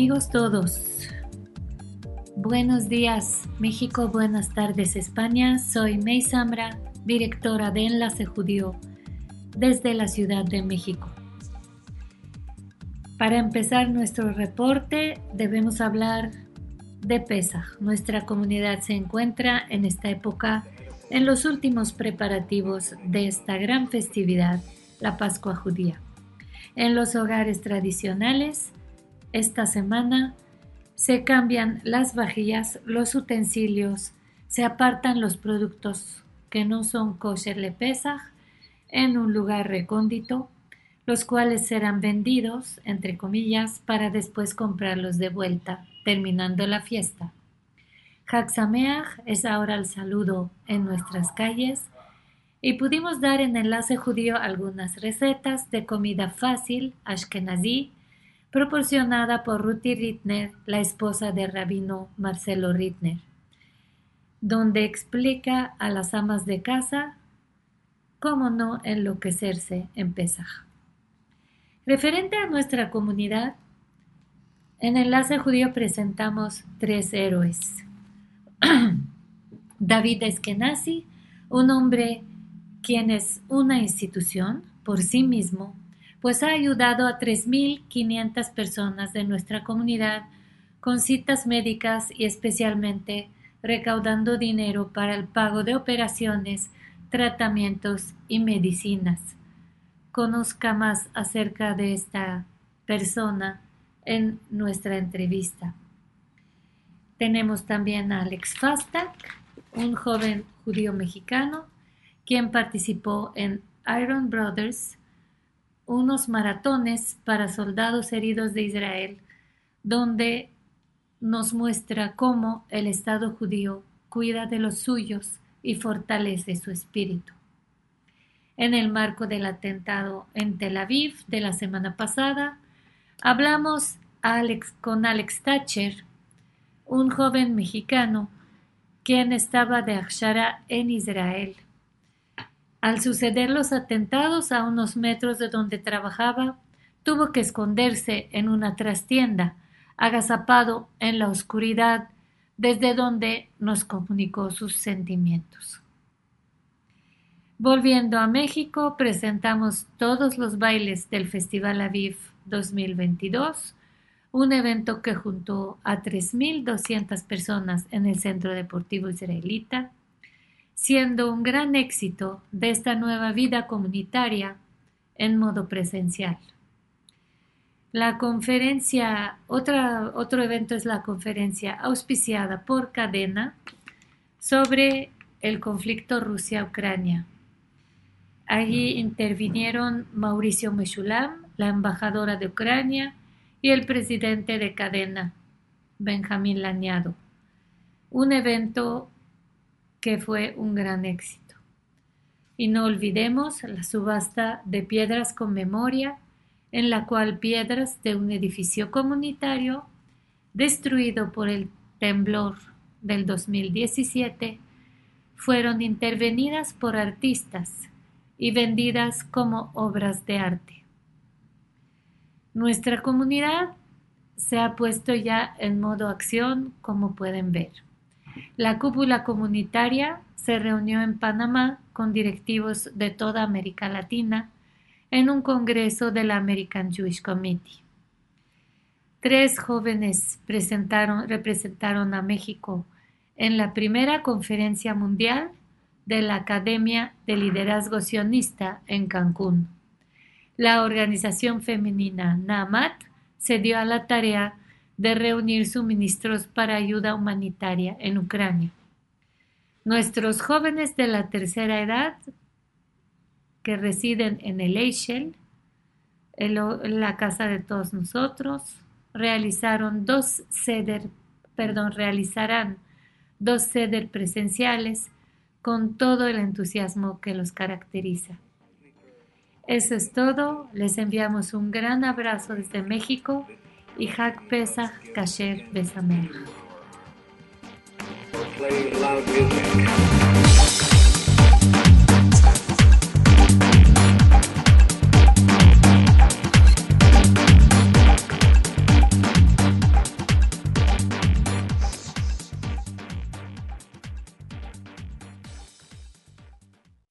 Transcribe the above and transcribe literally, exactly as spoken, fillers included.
Amigos todos, buenos días México, buenas tardes España. Soy May Zambra, directora de Enlace Judío desde la Ciudad de México. Para empezar nuestro reporte debemos hablar de Pesaj. Nuestra comunidad se encuentra en esta época en los últimos preparativos de esta gran festividad, la Pascua Judía. En los hogares tradicionales, esta semana se cambian las vajillas, los utensilios, se apartan los productos que no son kosher le Pesaj en un lugar recóndito, los cuales serán vendidos, entre comillas, para después comprarlos de vuelta, terminando la fiesta. Hag Sameach es ahora el saludo en nuestras calles y pudimos dar en Enlace Judío algunas recetas de comida fácil, ashkenazí, proporcionada por Ruti Ritner, la esposa del rabino Marcelo Ritner, donde explica a las amas de casa cómo no enloquecerse en Pesaj. Referente a nuestra comunidad, en Enlace Judío presentamos tres héroes. David Eskenazi, un hombre quien es una institución por sí mismo, pues ha ayudado a tres mil quinientas personas de nuestra comunidad con citas médicas y especialmente recaudando dinero para el pago de operaciones, tratamientos y medicinas. Conozca más acerca de esta persona en nuestra entrevista. Tenemos también a Alex Fastak, un joven judío mexicano, quien participó en Iron Brothers, unos maratones para soldados heridos de Israel, donde nos muestra cómo el Estado judío cuida de los suyos y fortalece su espíritu. En el marco del atentado en Tel Aviv de la semana pasada, hablamos a Alex, con Alex Thatcher, un joven mexicano quien estaba de Akshara en Israel. Al suceder los atentados a unos metros de donde trabajaba, tuvo que esconderse en una trastienda, agazapado en la oscuridad, desde donde nos comunicó sus sentimientos. Volviendo a México, presentamos todos los bailes del Festival Aviv dos mil veintidós, un evento que juntó a tres mil doscientas personas en el Centro Deportivo Israelita, siendo un gran éxito de esta nueva vida comunitaria en modo presencial. La conferencia, otra, otro evento es la conferencia auspiciada por Cadena sobre el conflicto Rusia-Ucrania. Allí intervinieron Mauricio Meshulam, la embajadora de Ucrania, y el presidente de Cadena, Benjamín Laniado. Un evento que fue un gran éxito. Y no olvidemos la subasta de piedras con memoria, en la cual piedras de un edificio comunitario destruido por el temblor del dos mil diecisiete fueron intervenidas por artistas y vendidas como obras de arte. Nuestra comunidad se ha puesto ya en modo acción, como pueden ver. La cúpula comunitaria se reunió en Panamá con directivos de toda América Latina en un congreso de la American Jewish Committee. Tres jóvenes presentaron, representaron a México en la primera conferencia mundial de la Academia de Liderazgo Sionista en Cancún. La organización femenina Naamat se dio a la tarea de reunir suministros para ayuda humanitaria en Ucrania. Nuestros jóvenes de la tercera edad que residen en el Eichel, en la casa de todos nosotros, realizaron dos seder, perdón, realizarán dos seder presenciales con todo el entusiasmo que los caracteriza. Eso es todo. Les enviamos un gran abrazo desde México y Hag Pesach Kasher Besameach. Play loud music.